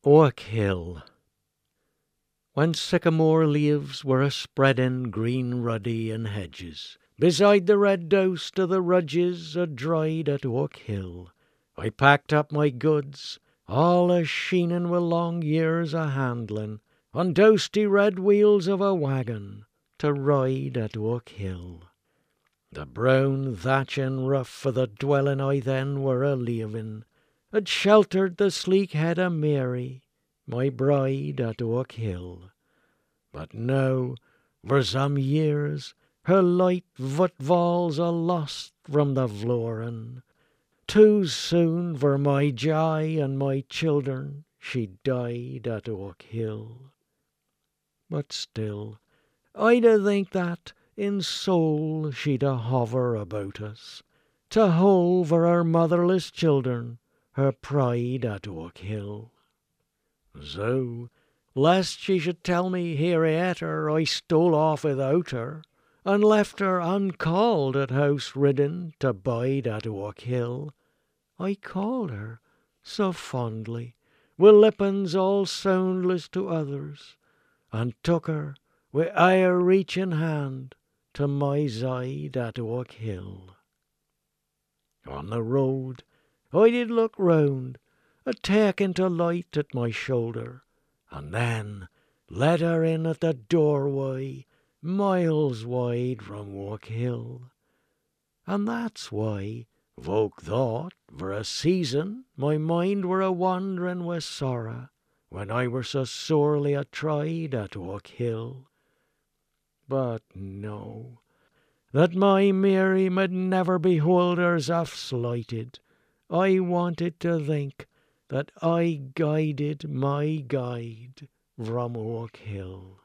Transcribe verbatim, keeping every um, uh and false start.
Oak Hill. When sycamore leaves were a spreading green ruddy in hedges, beside the red doust of the rudges a dried at Oak Hill, I packed up my goods, all a sheening wi' long years o' handling, on dousty red wheels of a wagon, to ride at Oak Hill. The brown thatching roof of the dwelling I then were a leaving had sheltered the sleek head of Mary, my bride at Oak Hill. But now, for some years, her light footfalls are lost from the flooring. Too soon for my joy and my children she died at Oak Hill. But still, I'd a think that in soul she'd a hover about us, to hold for her motherless children her pride at Oak Hill. So, lest she should tell me hereafter I stole off without her, and left her uncalled at House Ridden to bide at Oak Hill, I called her so fondly, wi' lippens all soundless to others, and took her wi' e'er reaching hand to my side at Oak Hill. On the road I did look round, a taking to light at my shoulder, and then let her in at the doorway, miles wide from Oak Hill. And that's why folk thought for a season my mind were a wandering wi' sorrow, when I were so sorely a tried at Oak Hill. But no, that my Mary mid never behold hers off slighted, I wanted to think that I guided my guide from Oak Hill.